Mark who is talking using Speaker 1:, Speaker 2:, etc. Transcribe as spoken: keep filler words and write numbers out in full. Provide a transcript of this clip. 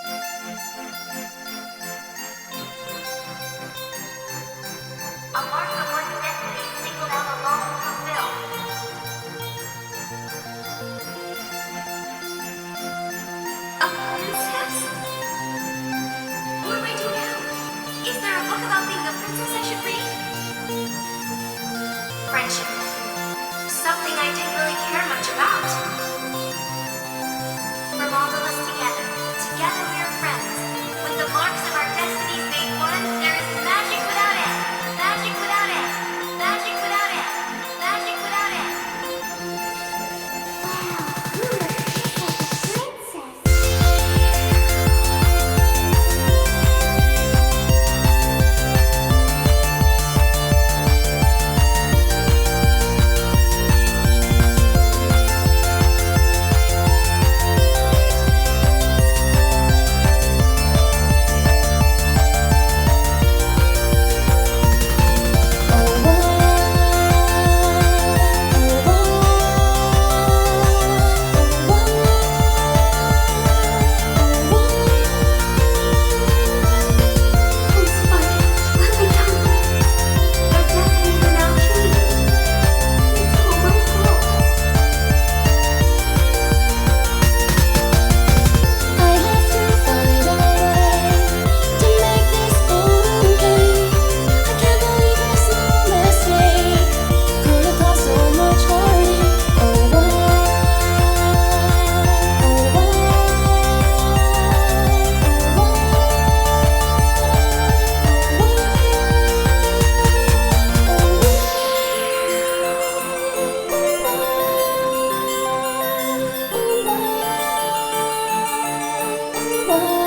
Speaker 1: A mark of one's destiny singled out alone to fulfill. A princess? What do I do now? Is there a book about being a princess I should read? Friendship. Something I didn't really care much about. From all of us together, together we are friends. With the marks of our destinies made one, there is magic without end. Magic without end. Magic without end. Magic without end.
Speaker 2: Whoa.